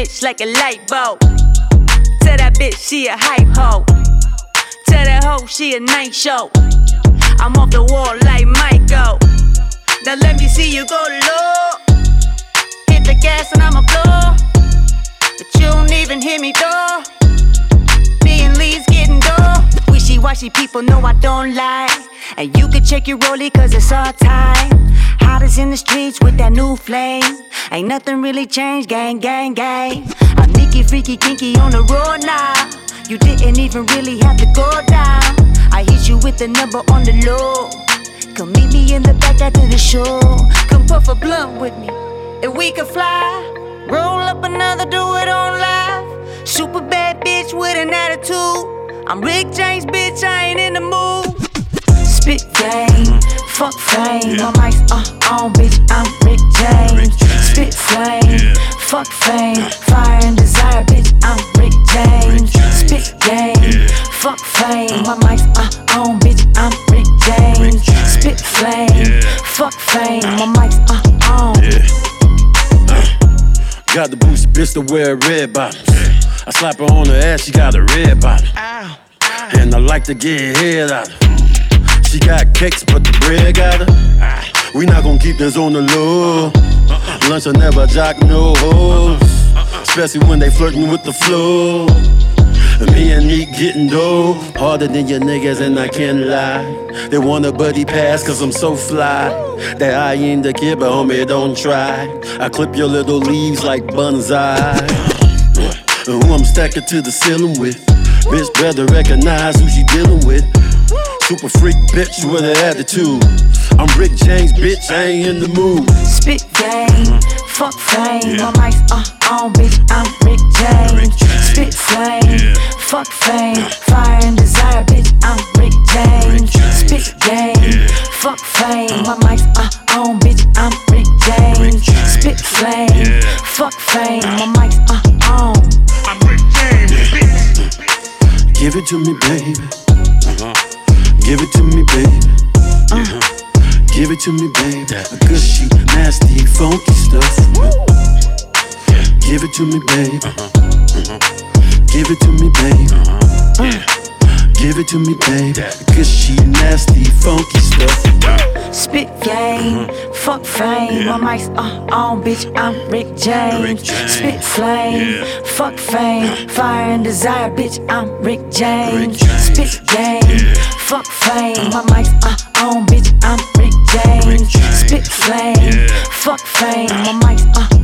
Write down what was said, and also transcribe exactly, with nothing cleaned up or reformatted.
bitch like a light bulb. Tell that bitch she a hype hoe. Tell that hoe she a night show. I'm off the wall like Michael. Now let me see you go low. Hit the gas and I'ma blow. But you don't even hear me though. Me and Lee's getting dough. Wishy-washy people know I don't lie. And you can check your rollie cause it's all time. Hottest in the streets with that new flame. Ain't nothing really changed, gang, gang, gang. I'm sneaky, freaky, kinky on the road now. You didn't even really have to go down. I hit you with the number on the low. Come meet me in the back after the show. Come puff a blunt with me, and we can fly. Roll up another, do it on live. Super bad bitch with an attitude. I'm Rick James, bitch, I ain't in the mood. Spit game, fuck fame. My mic's uh, on, bitch, I'm Rick James. Spit flame, fuck fame. Fire and desire, bitch, I'm Rick James. Spit game, fuck fame. My mic's uh, on, bitch, I'm Rick James. Spit flame, fuck fame. My mic's uh, on. Got the boost bitch to wear red bottoms. I slap her on the ass, she got a red bottom. And I like to get head out of her. She got cakes, but the bread got her. We not gon' keep this on the low. Lunch will never jock no hoes, especially when they flirting with the flow. Me and me getting dough, harder than your niggas and I can't lie. They want a buddy pass cause I'm so fly. That I ain't the kid but homie don't try. I clip your little leaves like bonsai. And who I'm stacking to the ceiling with. Bitch better recognize who she dealing with. Super freak bitch with an attitude. I'm Rick James, bitch, I ain't in the mood. Spit game, fuck fame. My mic's uh, on, bitch, I'm Rick James. Spit flame, fuck fame. Fire and desire, bitch, I'm Rick James. Spit game, fuck fame. My mic's uh, on, bitch, I'm Rick James. Spit flame, fuck fame. My mic's uh, on. I'm Rick James, bitch. Give it to me, baby. Uh-huh. Give it to me, baby. Uh-huh. Give it to me, baby. A good shit, nasty, funky stuff. Yeah. Give it to me, baby. Uh-huh. Uh-huh. Give it to me, baby. Uh-huh. Yeah. Give it to me, baby. Good shit, nasty, funky stuff. Spit game, mm-hmm. fuck fame. Yeah. My mic's uh, on, bitch, I'm Rick James. Rick James. Spit flame, yeah. fuck fame. Fire and desire, bitch, I'm Rick James. Rick James. Spit game, yeah. fuck fame. My mic's uh, on, bitch, I'm Rick James. Rick James. Spit flame, yeah. fuck fame. My mic's uh,